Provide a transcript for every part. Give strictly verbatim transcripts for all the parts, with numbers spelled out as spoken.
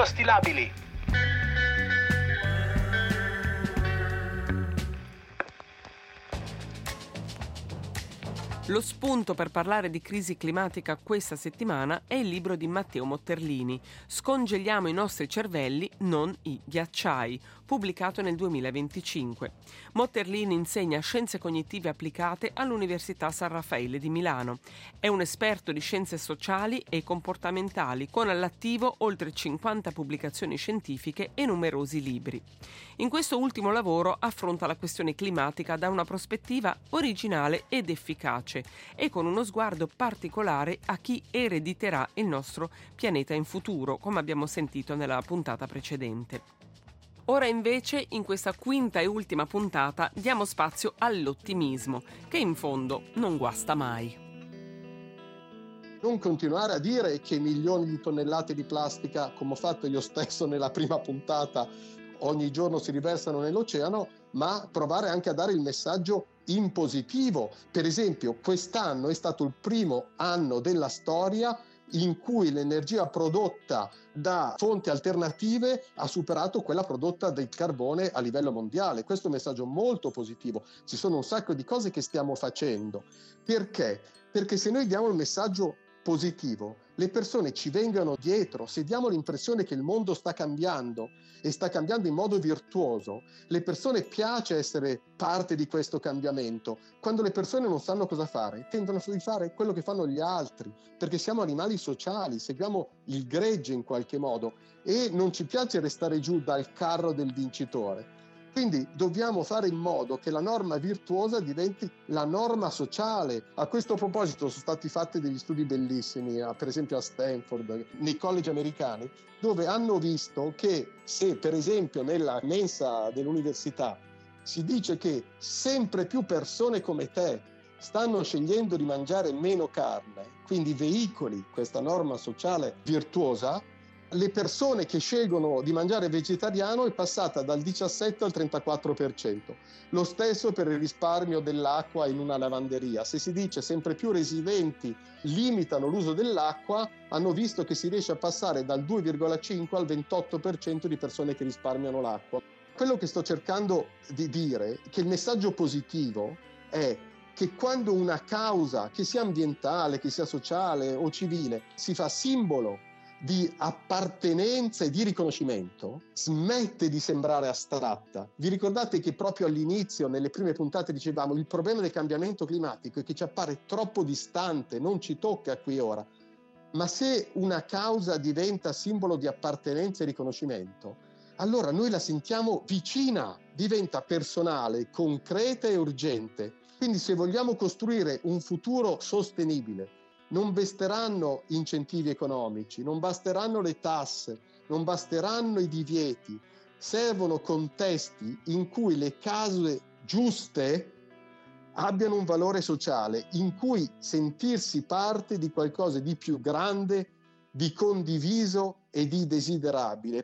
Microstilabili. Lo spunto per parlare di crisi climatica questa settimana è il libro di Matteo Motterlini, Scongeliamo i nostri cervelli, non i ghiacciai, pubblicato nel duemilaventicinque. Motterlini insegna scienze cognitive applicate all'Università San Raffaele di Milano. È un esperto di scienze sociali e comportamentali, con all'attivo oltre cinquanta pubblicazioni scientifiche e numerosi libri. In questo ultimo lavoro affronta la questione climatica da una prospettiva originale ed efficace, e con uno sguardo particolare a chi erediterà il nostro pianeta in futuro, come abbiamo sentito nella puntata precedente. Ora invece, in questa quinta e ultima puntata, diamo spazio all'ottimismo, che in fondo non guasta mai. Non continuare a dire che milioni di tonnellate di plastica, come ho fatto io stesso nella prima puntata, ogni giorno si riversano nell'oceano, ma provare anche a dare il messaggio in positivo. Per esempio, quest'anno è stato il primo anno della storia in cui l'energia prodotta da fonti alternative ha superato quella prodotta del carbone a livello mondiale. Questo è un messaggio molto positivo. Ci sono un sacco di cose che stiamo facendo. Perché? Perché se noi diamo il messaggio positivo, le persone ci vengano dietro. Se diamo l'impressione che il mondo sta cambiando e sta cambiando in modo virtuoso, le persone piace essere parte di questo cambiamento. Quando le persone non sanno cosa fare, tendono a fare quello che fanno gli altri, perché siamo animali sociali, seguiamo il gregge in qualche modo e non ci piace restare giù dal carro del vincitore. Quindi dobbiamo fare in modo che la norma virtuosa diventi la norma sociale. A questo proposito sono stati fatti degli studi bellissimi, per esempio a Stanford, nei college americani, dove hanno visto che se per esempio nella mensa dell'università si dice che sempre più persone come te stanno scegliendo di mangiare meno carne, quindi veicoli questa norma sociale virtuosa, le persone che scelgono di mangiare vegetariano è passata dal diciassette al trentaquattro per cento. Lo stesso per il risparmio dell'acqua in una lavanderia. Se si dice sempre più residenti limitano l'uso dell'acqua, hanno visto che si riesce a passare dal due virgola cinque al ventotto per cento di persone che risparmiano l'acqua. Quello che sto cercando di dire è che il messaggio positivo è che quando una causa, che sia ambientale, che sia sociale o civile, si fa simbolo di appartenenza e di riconoscimento, smette di sembrare astratta. Vi ricordate che proprio all'inizio, nelle prime puntate, dicevamo il problema del cambiamento climatico è che ci appare troppo distante, non ci tocca qui ora. Ma se una causa diventa simbolo di appartenenza e riconoscimento, allora noi la sentiamo vicina, diventa personale, concreta e urgente. Quindi se vogliamo costruire un futuro sostenibile, non basteranno incentivi economici, non basteranno le tasse, non basteranno i divieti. Servono contesti in cui le cause giuste abbiano un valore sociale, in cui sentirsi parte di qualcosa di più grande, di condiviso e di desiderabile.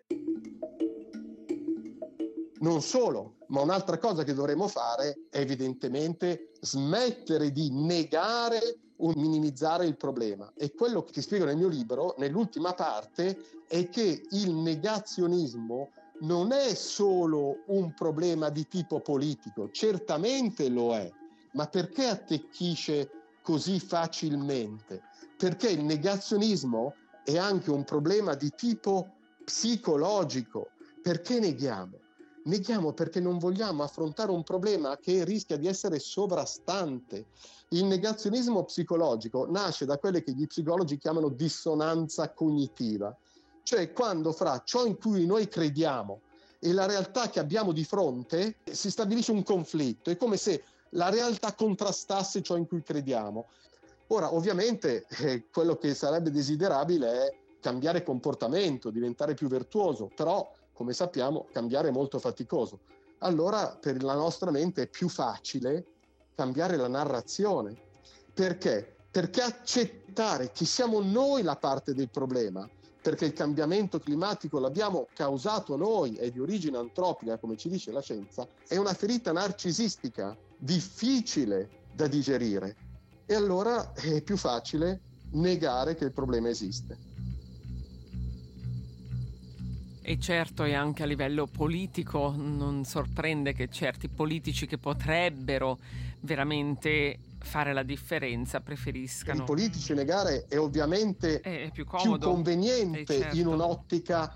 Non solo, ma un'altra cosa che dovremmo fare è evidentemente smettere di negare o minimizzare il problema. E quello che spiego nel mio libro, nell'ultima parte, è che il negazionismo non è solo un problema di tipo politico, certamente lo è, ma perché attecchisce così facilmente? Perché il negazionismo è anche un problema di tipo psicologico. Perché neghiamo? Neghiamo perché non vogliamo affrontare un problema che rischia di essere sovrastante. Il negazionismo psicologico nasce da quelle che gli psicologi chiamano dissonanza cognitiva, cioè quando fra ciò in cui noi crediamo e la realtà che abbiamo di fronte si stabilisce un conflitto. È come se la realtà contrastasse ciò in cui crediamo. Ora, ovviamente, eh, quello che sarebbe desiderabile è cambiare comportamento, diventare più virtuoso, però come sappiamo, cambiare è molto faticoso. Allora, per la nostra mente è più facile cambiare la narrazione. Perché? Perché accettare che siamo noi la parte del problema, perché il cambiamento climatico l'abbiamo causato noi, è di origine antropica, come ci dice la scienza, è una ferita narcisistica, difficile da digerire. E allora è più facile negare che il problema esiste. E certo, e anche a livello politico non sorprende che certi politici che potrebbero veramente fare la differenza Per i preferiscano. politici negare è ovviamente È, è più più comodo, eh, conveniente in certo. un'ottica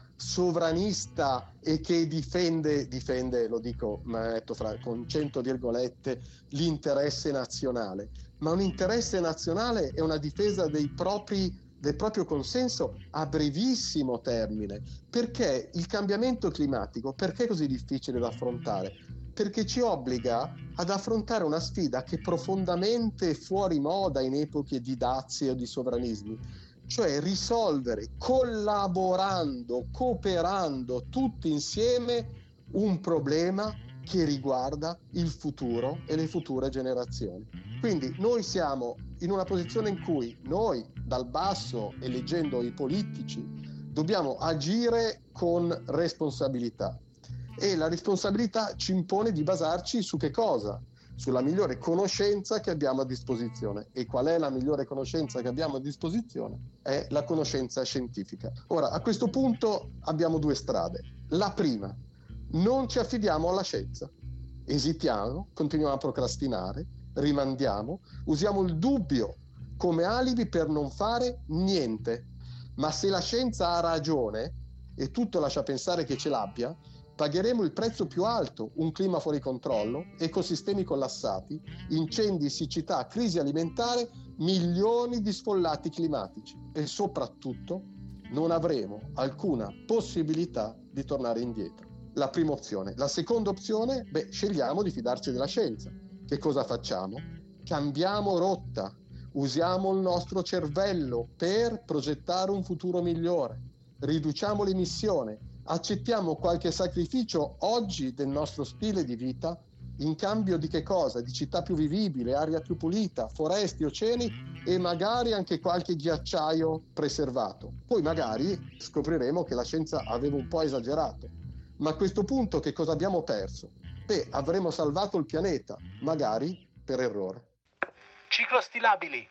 sovranista e che difende, difende, lo dico, ma metto fra, con cento virgolette, l'interesse nazionale. Ma un interesse nazionale è una difesa dei propri, del proprio consenso a brevissimo termine. Perché il cambiamento climatico, perché è così difficile da affrontare? Perché ci obbliga ad affrontare una sfida che è profondamente fuori moda in epoche di dazi o di sovranismi, cioè risolvere collaborando, cooperando tutti insieme un problema che riguarda il futuro e le future generazioni. Quindi noi siamo in una posizione in cui noi dal basso, eleggendo i politici, dobbiamo agire con responsabilità. E la responsabilità ci impone di basarci su che cosa? Sulla migliore conoscenza che abbiamo a disposizione. E qual è la migliore conoscenza che abbiamo a disposizione? È la conoscenza scientifica. Ora, a questo punto abbiamo due strade. La prima, non ci affidiamo alla scienza. Esitiamo, continuiamo a procrastinare, rimandiamo, usiamo il dubbio come alibi per non fare niente. Ma se la scienza ha ragione, e tutto lascia pensare che ce l'abbia, pagheremo il prezzo più alto: un clima fuori controllo, ecosistemi collassati, incendi, siccità, crisi alimentare, milioni di sfollati climatici e soprattutto non avremo alcuna possibilità di tornare indietro. La prima opzione. La seconda opzione, beh, scegliamo di fidarci della scienza. Che cosa facciamo? Cambiamo rotta, usiamo il nostro cervello per progettare un futuro migliore, riduciamo l'emissione, accettiamo qualche sacrificio oggi del nostro stile di vita in cambio di che cosa? Di città più vivibili, aria più pulita, foreste, oceani e magari anche qualche ghiacciaio preservato. Poi magari scopriremo che la scienza aveva un po' esagerato. Ma a questo punto che cosa abbiamo perso? Beh, avremo salvato il pianeta, magari per errore. Ciclostilabili,